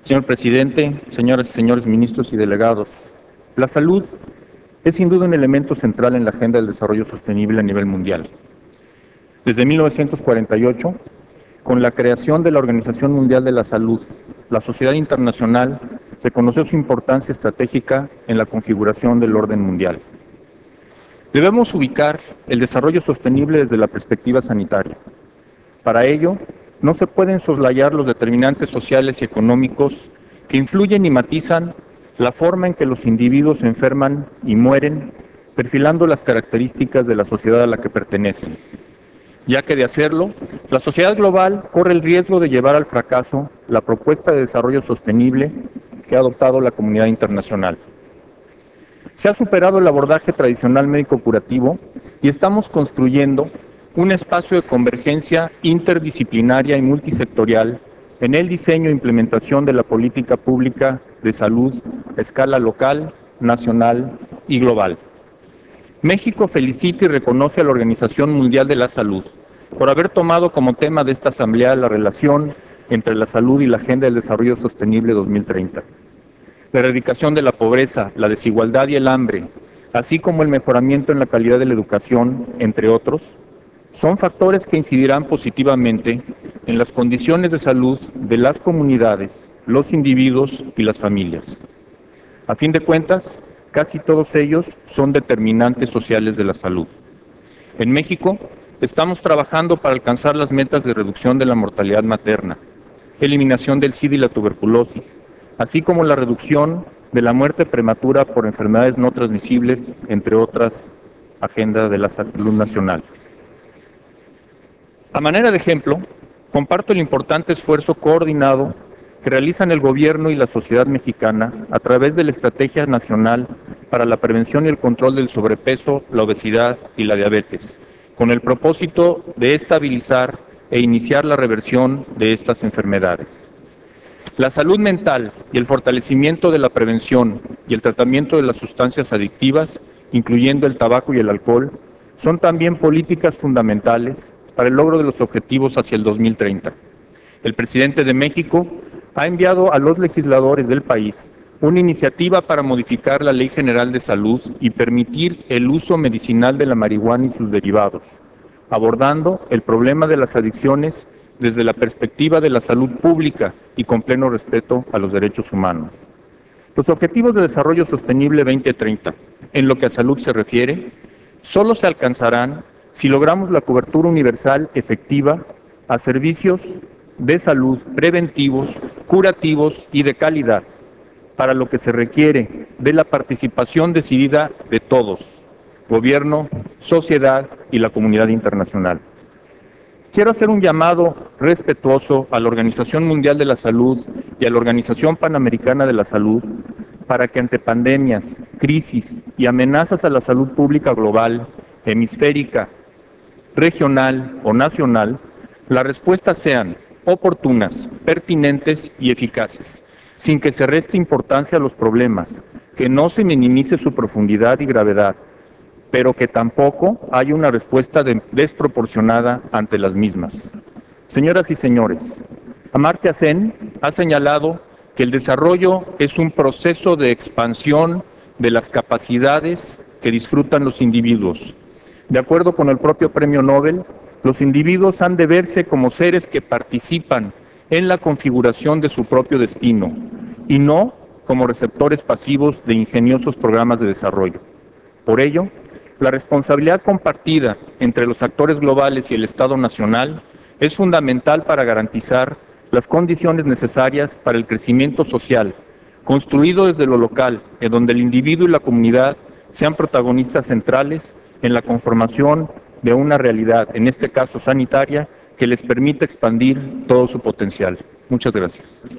Señor presidente, señoras y señores ministros y delegados, la salud es sin duda un elemento central en la agenda del desarrollo sostenible a nivel mundial. Desde 1948, con la creación de la Organización Mundial de la Salud, la sociedad internacional reconoció su importancia estratégica en la configuración del orden mundial. Debemos ubicar el desarrollo sostenible desde la perspectiva sanitaria. Para ello, no se pueden soslayar los determinantes sociales y económicos que influyen y matizan la forma en que los individuos se enferman y mueren, perfilando las características de la sociedad a la que pertenecen, ya que de hacerlo, la sociedad global corre el riesgo de llevar al fracaso la propuesta de desarrollo sostenible que ha adoptado la comunidad internacional. Se ha superado el abordaje tradicional médico-curativo y estamos construyendo un espacio de convergencia interdisciplinaria y multisectorial en el diseño e implementación de la política pública de salud a escala local, nacional y global. México felicita y reconoce a la Organización Mundial de la Salud por haber tomado como tema de esta asamblea la relación entre la salud y la Agenda del Desarrollo Sostenible 2030. La erradicación de la pobreza, la desigualdad y el hambre, así como el mejoramiento en la calidad de la educación, entre otros, son factores que incidirán positivamente en las condiciones de salud de las comunidades, los individuos y las familias. A fin de cuentas, casi todos ellos son determinantes sociales de la salud. En México, estamos trabajando para alcanzar las metas de reducción de la mortalidad materna, eliminación del SIDA y la tuberculosis, así como la reducción de la muerte prematura por enfermedades no transmisibles, entre otras agendas de la salud nacional. A manera de ejemplo, comparto el importante esfuerzo coordinado que realizan el gobierno y la sociedad mexicana a través de la Estrategia Nacional para la Prevención y el Control del Sobrepeso, la Obesidad y la Diabetes, con el propósito de estabilizar e iniciar la reversión de estas enfermedades. La salud mental y el fortalecimiento de la prevención y el tratamiento de las sustancias adictivas, incluyendo el tabaco y el alcohol, son también políticas fundamentales para el logro de los objetivos hacia el 2030. El presidente de México ha enviado a los legisladores del país una iniciativa para modificar la Ley General de Salud y permitir el uso medicinal de la marihuana y sus derivados, abordando el problema de las adicciones desde la perspectiva de la salud pública y con pleno respeto a los derechos humanos. Los Objetivos de Desarrollo Sostenible 2030, en lo que a salud se refiere, solo se alcanzarán si logramos la cobertura universal efectiva a servicios de salud preventivos, curativos y de calidad, para lo que se requiere de la participación decidida de todos, gobierno, sociedad y la comunidad internacional. Quiero hacer un llamado respetuoso a la Organización Mundial de la Salud y a la Organización Panamericana de la Salud para que ante pandemias, crisis y amenazas a la salud pública global, hemisférica, regional o nacional, las respuestas sean oportunas, pertinentes y eficaces, sin que se reste importancia a los problemas, que no se minimice su profundidad y gravedad, pero que tampoco haya una respuesta desproporcionada ante las mismas. Señoras y señores, Amartya Sen ha señalado que el desarrollo es un proceso de expansión de las capacidades que disfrutan los individuos. De acuerdo con el propio Premio Nobel, los individuos han de verse como seres que participan en la configuración de su propio destino y no como receptores pasivos de ingeniosos programas de desarrollo. Por ello, la responsabilidad compartida entre los actores globales y el Estado nacional es fundamental para garantizar las condiciones necesarias para el crecimiento social, construido desde lo local, en donde el individuo y la comunidad sean protagonistas centrales en la conformación de una realidad, en este caso sanitaria, que les permita expandir todo su potencial. Muchas gracias.